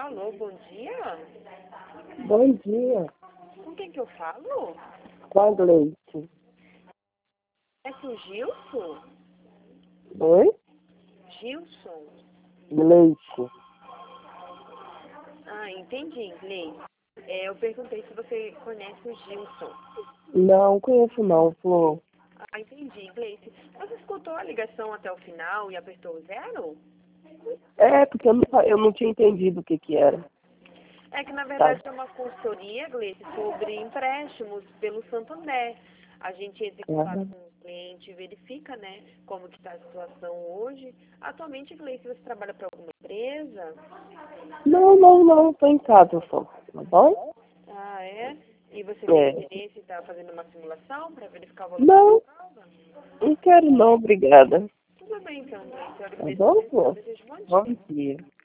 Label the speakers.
Speaker 1: Alô, bom dia?
Speaker 2: Bom dia.
Speaker 1: Com quem que eu falo?
Speaker 2: Com a Gleice.
Speaker 1: É o Gilson?
Speaker 2: Oi?
Speaker 1: Gilson?
Speaker 2: Gleice.
Speaker 1: Ah, entendi, Gleice. Eu perguntei se você conhece o Gilson.
Speaker 2: Não conheço não, Flor.
Speaker 1: Ah, entendi, Gleice. Você escutou a ligação até o final e apertou o 0?
Speaker 2: É, porque eu não tinha entendido o que que era.
Speaker 1: É que, na
Speaker 2: Tá.
Speaker 1: verdade, é uma consultoria, Gleice, sobre empréstimos pelo Santander. A gente entra em contato
Speaker 2: Ah.
Speaker 1: com o cliente, verifica, né, como que está a situação hoje. Atualmente, Gleice, você trabalha para alguma empresa?
Speaker 2: Não, tô em casa só, tá bom?
Speaker 1: Ah, é? E você tem
Speaker 2: É.
Speaker 1: interesse em estar fazendo uma simulação para verificar o valor
Speaker 2: Não,
Speaker 1: da prova?
Speaker 2: não quero não, obrigada.
Speaker 1: Tudo bem, então, Gleice. Eu
Speaker 2: Tá
Speaker 1: agradeço.
Speaker 2: bom,
Speaker 1: Eu
Speaker 2: Flor?
Speaker 1: desejo um bom dia.
Speaker 2: Bom dia.